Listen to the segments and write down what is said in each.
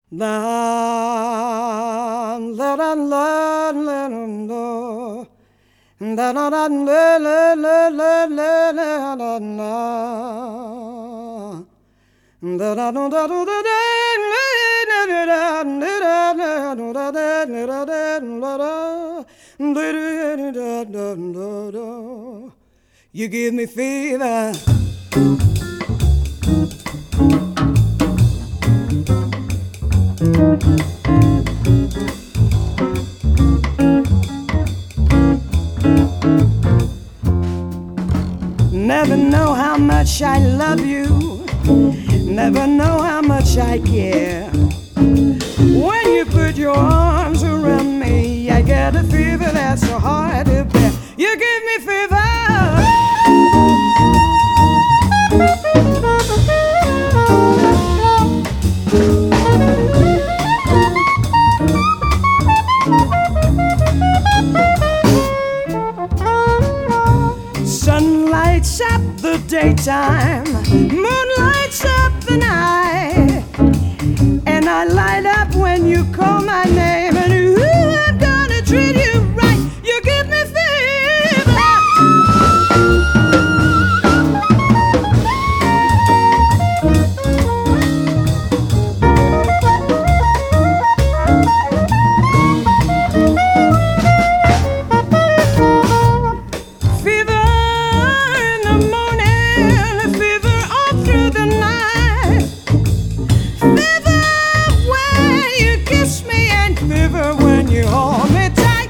La la la la la la da da da la la la la la la la da da da da da da. You give me fever. Never know how much I love you, never know how much I care. When you put your arms around me, I get a fever that's so hard to bear. You give me fever. Sun lights up the daytime, moon lights up the night, and I light up when you call my name. And ooh, I'm gonna treat you right. You give me fever. When you hold me tight,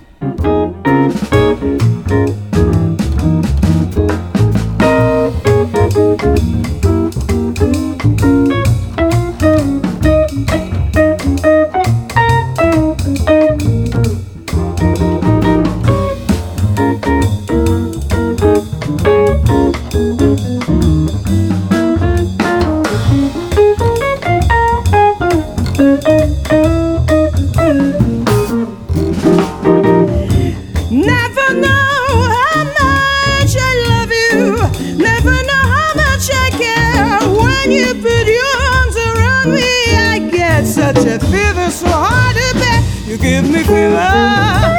never know how much I love you, never know how much I care. When you put your arms around me, I get such a fever so hard to bear. You give me fever.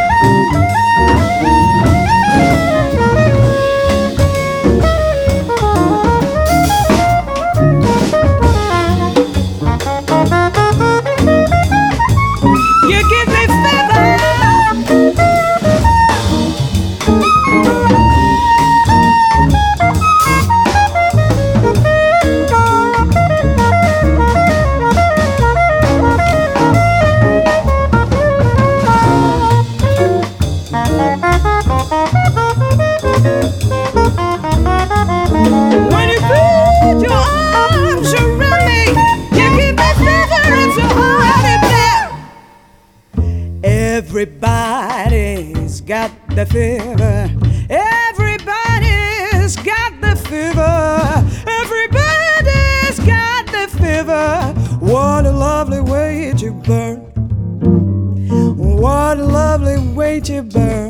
When you put your arms around me, you give me fever and so hard to bear. Everybody's got the fever. Everybody's got the fever. Everybody's got the fever. What a lovely way to burn. What a lovely way to burn.